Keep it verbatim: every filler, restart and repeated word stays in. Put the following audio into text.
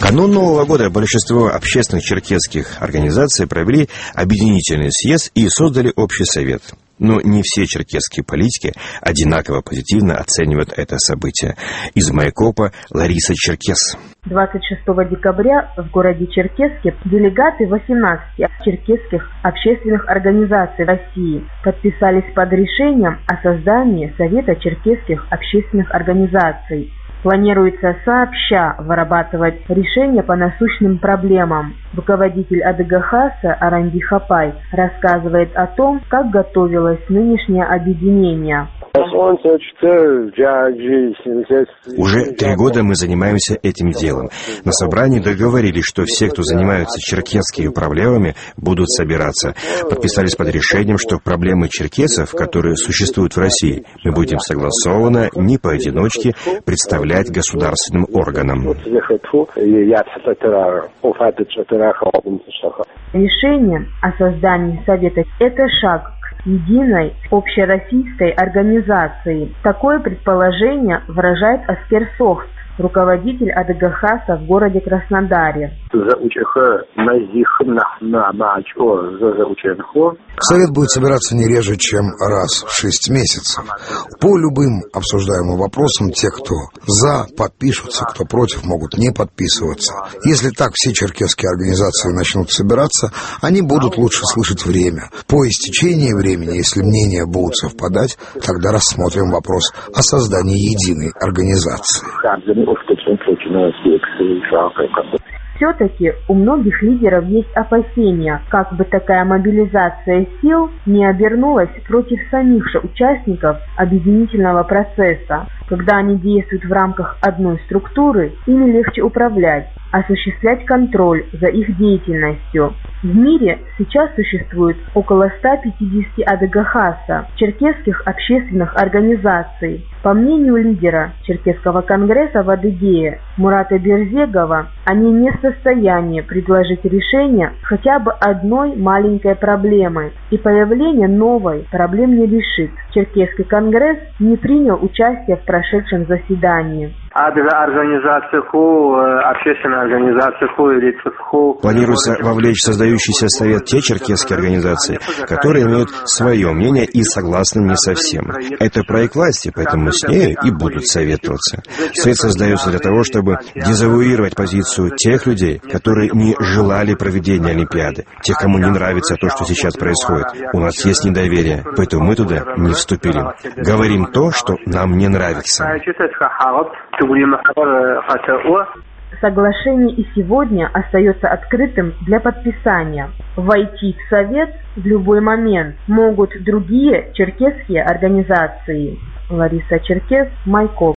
канун Нового года большинство общественных черкесских организаций провели объединительный съезд и создали общий совет. Но не все черкесские политики одинаково позитивно оценивают это событие. Из Майкопа Лариса Черкес. двадцать шестого декабря в городе Черкесске делегаты восемнадцати черкесских общественных организаций России подписались под решением о создании Совета черкесских общественных организаций. Планируется сообща вырабатывать решения по насущным проблемам. Руководитель АДГХАСа Аранди Хапай рассказывает о том, как готовилось нынешнее объединение. Уже три года мы занимаемся этим делом. На собрании договорились, что все, кто занимаются черкесскими проблемами, будут собираться. Подписались под решением, что проблемы черкесов, которые существуют в России, мы будем согласованно, не поодиночке, представлять государственным органам. Решение о создании Совета – это шаг к единой общероссийской организации. Такое предположение выражает Аскер Сохт, руководитель АДГХАСа в городе Краснодаре. Совет будет собираться не реже, чем раз в шесть месяцев. По любым обсуждаемым вопросам те, кто за, подпишутся, кто против, могут не подписываться. Если так все черкесские организации начнут собираться, они будут лучше слышать время. По истечении времени, если мнения будут совпадать, тогда рассмотрим вопрос о создании единой организации. Все-таки у многих лидеров есть опасения, как бы такая мобилизация сил не обернулась против самих же участников объединительного процесса. Когда они действуют в рамках одной структуры, ими легче управлять, осуществлять контроль за их деятельностью. В мире сейчас существует около ста пятидесяти АДГХАСа, черкесских общественных организаций. По мнению лидера Черкесского конгресса в Адыгее Мурата Берзегова, они не в состоянии предложить решение хотя бы одной маленькой проблемы, и появление новой проблем не решит. Черкесский конгресс не принял участие в прошедшем заседании. Планируется вовлечь в создающийся совет те черкесские организации, которые имеют свое мнение и согласны не со всем. Это проект власти, поэтому с нею и будут советоваться. Совет создается для того, чтобы дезавуировать позицию тех людей, которые не желали проведения Олимпиады, тех, кому не нравится то, что сейчас происходит. У нас есть недоверие, поэтому мы туда не вступили. Говорим то, что нам не нравится. Соглашение и сегодня остается открытым для подписания. Войти в Совет в любой момент могут другие черкесские организации. Лариса Черкес, Майкоп.